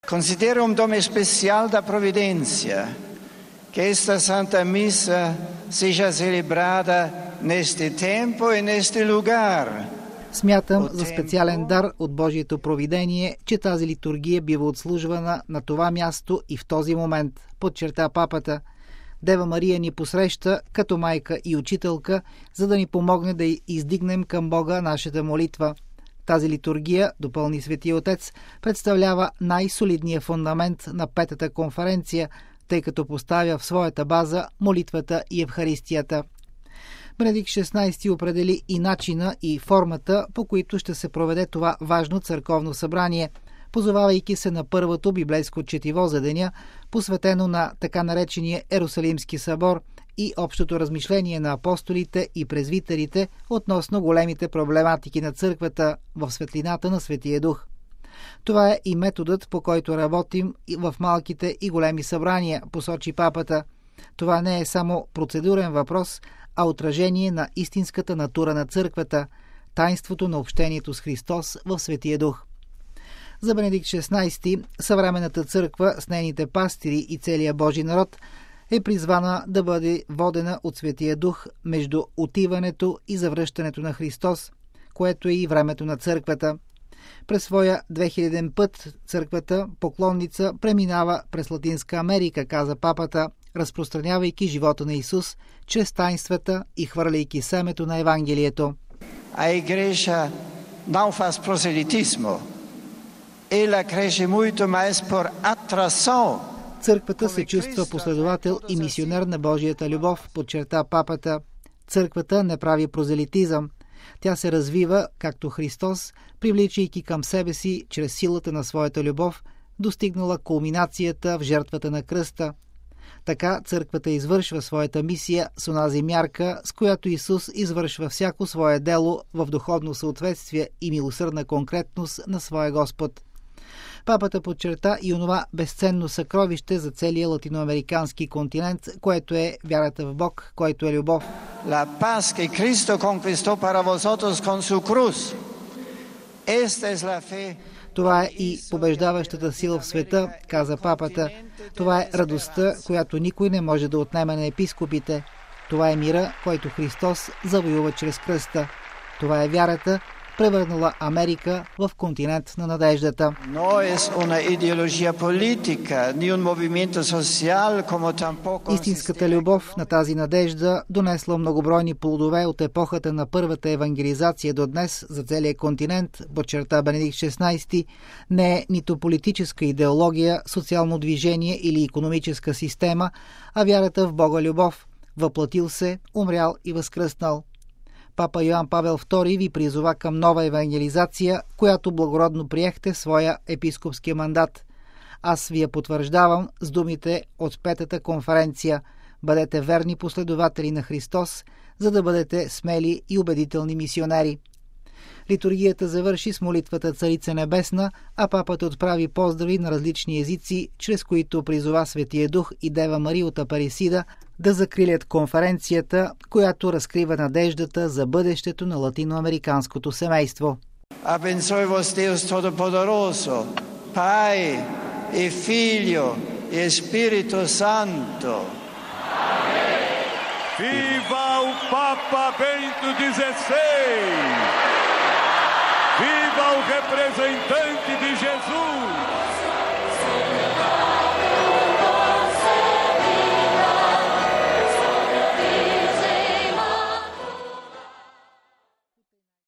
Considero un dom especial da providencia que esta Santa Misa seja celebrada neste tempo e neste lugar. Смятам за специален дар от Божието провидение, че тази литургия бива отслужвана на това място и в този момент, подчерта папата. Дева Мария ни посреща като майка и учителка, за да ни помогне да издигнем към Бога нашата молитва. Тази литургия, допълни Светия Отец, представлява най-солидния фундамент на Петата конференция, тъй като поставя в своята база молитвата и Евхаристията. Бенедикт XVI определи и начина и формата, по които ще се проведе това важно църковно събрание, позовавайки се на първото библейско четиво за деня, посветено на така наречения Ерусалимски събор и общото размишление на апостолите и презвитерите относно големите проблематики на църквата в светлината на Светия Дух. Това е и методът, по който работим в малките и големи събрания, посочи папата. Това не е само процедурен въпрос, а отражение на истинската натура на църквата, таинството на общението с Христос в Светия Дух. За Бенедикт XVI, съвременната църква с нейните пастири и целия Божи народ е призвана да бъде водена от Светия Дух между отиването и завръщането на Христос, което е и времето на църквата. През своя 2000 път църквата поклонница преминава през Латинска Америка, каза папата, разпространявайки живота на Исус чрез таинствата и хвърляйки семето на Евангелието. A igreja não faz proselitismo. Ela cresce muito mais por atração. Църквата се чувства последовател и мисионер на Божията любов, подчерта папата. Църквата не прави прозелитизъм. Тя се развива, както Христос, привличайки към себе си чрез силата на своята любов, достигнала кулминацията в жертвата на кръста. Така църквата извършва своята мисия с онази мярка, с която Исус извършва всяко свое дело в духовно съответствие и милосърдна конкретност на своя Господ. Папата подчерта и онова безценно съкровище за целия латиноамерикански континент, което е вярата в Бог, който е любов. La paz que Cristo conquistó para vosotros con su cruz. Esta es la fe. Това е и побеждаващата сила в света, каза папата. Това е радостта, която никой не може да отнеме на епископите. Това е мира, който Христос завоюва чрез кръста. Това е вярата, превърнала Америка в континент на надеждата. Истинската любов на тази надежда донесла многобройни плодове от епохата на първата евангелизация до днес за целия континент, подчерта Бенедикт XVI, не е нито политическа идеология, социално движение или икономическа система, а вярата в Бога любов, въплатил се, умрял и възкръснал. Папа Йоан Павел II ви призова към нова евангелизация, която благородно приехте в своя епископски мандат. Аз ви я потвърждавам с думите от Петата конференция. Бъдете верни последователи на Христос, за да бъдете смели и убедителни мисионери. Литургията завърши с молитвата Царица Небесна, а папата отправи поздрави на различни езици, чрез които призова Светия Дух и Дева Мария от Апарисида да закрилят конференцията, която разкрива надеждата за бъдещето на латиноамериканското семейство. Abençoe-vos Deus Todo-Poderoso, Pai e Filho e Espírito Santo. Viva o Papa Bento XVI! Viva o representante de Jesus!